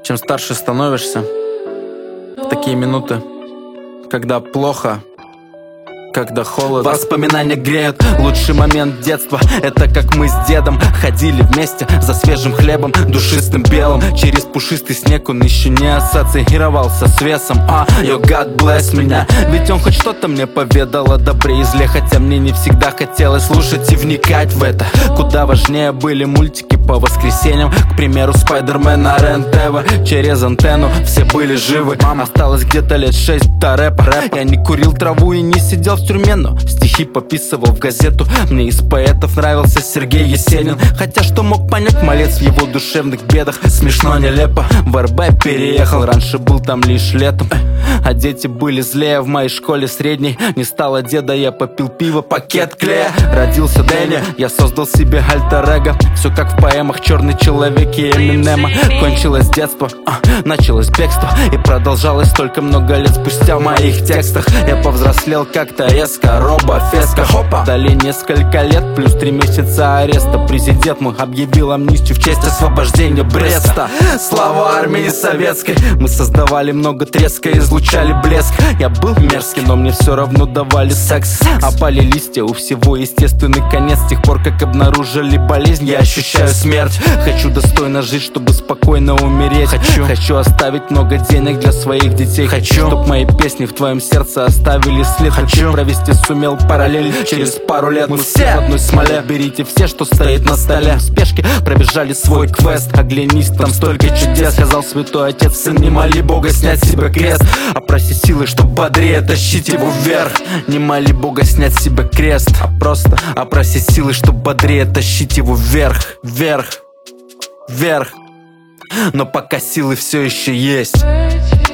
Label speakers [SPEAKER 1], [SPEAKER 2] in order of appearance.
[SPEAKER 1] Чем старше становишься, в такие минуты, когда плохо, когда холодно, воспоминания греют. Лучший момент детства — это как мы с дедом ходили вместе за свежим хлебом, душистым белым. Через пушистый снег он еще не ассоциировался с весом. Yo, God bless меня, ведь он хоть что-то мне поведал о добре и зле. Хотя мне не всегда хотелось слушать и вникать в это. Куда важнее были мультики по воскресеньям, к примеру, Спайдермен на РЕН-ТВ. Через антенну все были живы. Осталось где-то лет 6 до рэпа. Я не курил траву и не сидел в тюрьме, но стихи пописывал в газету. Мне из поэтов нравился Сергей Есенин, хотя что мог понять малец в его душевных бедах? Смешно, нелепо, в РБ переехал. Раньше был там лишь летом, а дети были злее. В моей школе средней не стало деда, я попил пиво, пакет клея. Родился Дэнни, я создал себе альтер-эго. Все как в поэмах «Черный человек» и Эминема. Кончилось детство, началось бегство, и продолжалось только много лет спустя в моих текстах. Я повзрослел как-то резко, робо-феска, хопа. Дали несколько лет, плюс 3 месяца ареста. Президент мой объявил амнистию в честь освобождения Бреста. Слава армии советской, мы создавали много треска, излучали блеск. Я был мерзкий, но мне все равно давали секс. Опали листья, у всего естественный конец. С тех пор, как обнаружили болезнь, я ощущаю смерть. Хочу достойно жить, чтобы спокойно умереть. Хочу оставить много денег для своих детей. Хочу, чтоб мои песни в твоем сердце оставили след. Хочу провести сумел параллель. Через пару лет мы все в одной смоле. Берите все, что стоит на столе. В спешке пробежали свой квест. Оглянись, там столько чудес. Сказал святой отец: сын, не моли Бога снять себе крест, а проси силы, чтоб бодрее тащить его вверх. Не моли Бога снять себе крест, а просто проси силы, чтоб бодрее тащить его вверх. Вверх, вверх. Но пока силы все еще есть.